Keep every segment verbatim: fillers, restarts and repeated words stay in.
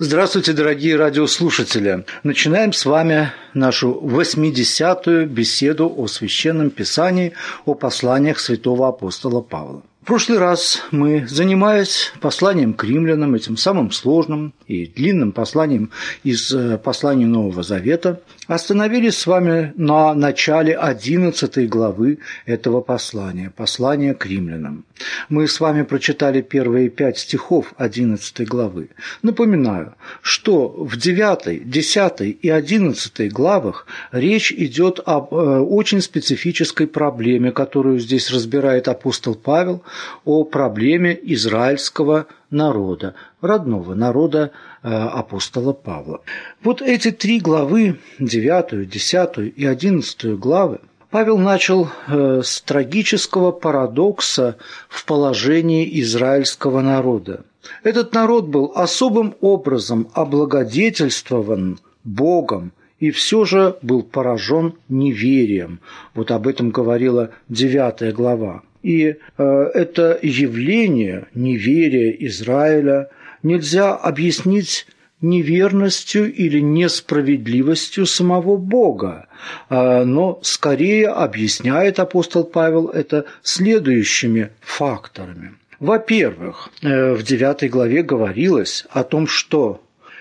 Здравствуйте, дорогие радиослушатели! Начинаем с вами нашу восьмидесятую беседу о Священном Писании, о посланиях святого апостола Павла. В прошлый раз мы, занимаясь посланием к римлянам, этим самым сложным и длинным посланием из послания Нового Завета, остановились с вами на начале одиннадцатой главы этого послания, послания к римлянам. Мы с вами прочитали первые пять стихов одиннадцатой главы. Напоминаю, что в девятой, десятой и одиннадцатой главах речь идет об э, очень специфической проблеме, которую здесь разбирает апостол Павел, о проблеме израильского народа, родного народа э, апостола Павла. Вот эти три главы, девятую, десятую и одиннадцатую главы, Павел начал э, с трагического парадокса в положении израильского народа. Этот народ был особым образом облагодетельствован Богом и все же был поражен неверием. Вот об этом говорила девятая глава. И э, это явление неверия Израиля нельзя объяснить неверностью или несправедливостью самого Бога, э, но скорее объясняет апостол Павел это следующими факторами. Во-первых, э, в девятой главе говорилось о том, что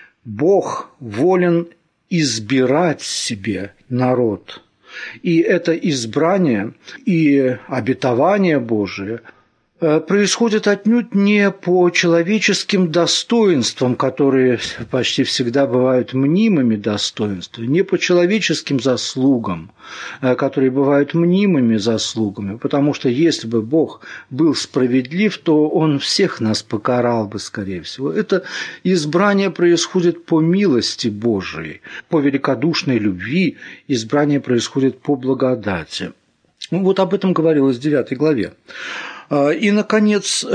Бог волен избирать себе народ. И это избрание и обетование Божие происходит отнюдь не по человеческим достоинствам, которые почти всегда бывают мнимыми достоинствами, не по человеческим заслугам, которые бывают мнимыми заслугами, потому что если бы Бог был справедлив, то Он всех нас покарал бы, скорее всего. Это избрание происходит по милости Божией, по великодушной любви, избрание происходит по благодати. Вот об этом говорилось в девятой главе. И, наконец,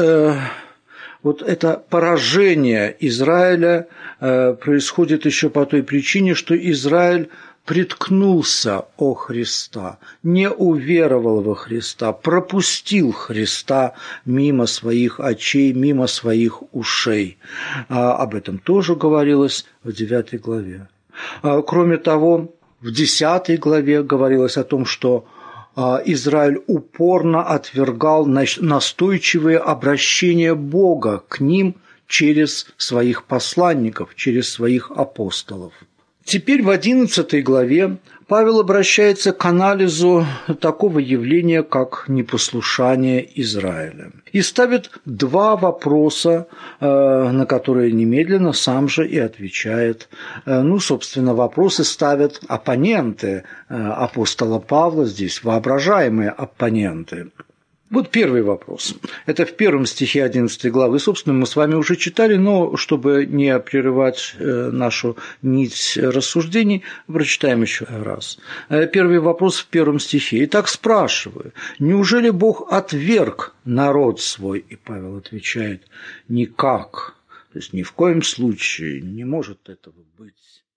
вот это поражение Израиля происходит еще по той причине, что Израиль приткнулся о Христа, не уверовал во Христа, пропустил Христа мимо своих очей, мимо своих ушей. Об этом тоже говорилось в девятой главе. Кроме того, в десятой главе говорилось о том, что Израиль упорно отвергал настойчивые обращения Бога к ним через своих посланников, через своих апостолов. Теперь в одиннадцатой главе Павел обращается к анализу такого явления, как непослушание Израиля, и ставит два вопроса, на которые немедленно сам же и отвечает. Ну, собственно, вопросы ставят оппоненты апостола Павла, здесь воображаемые оппоненты. Вот первый вопрос. Это в первом стихе одиннадцатой главы. Собственно, мы с вами уже читали, но чтобы не прерывать нашу нить рассуждений, прочитаем еще раз. Первый вопрос в первом стихе. «Итак, спрашиваю, неужели Бог отверг народ свой?» И Павел отвечает: «Никак». То есть ни в коем случае не может этого быть.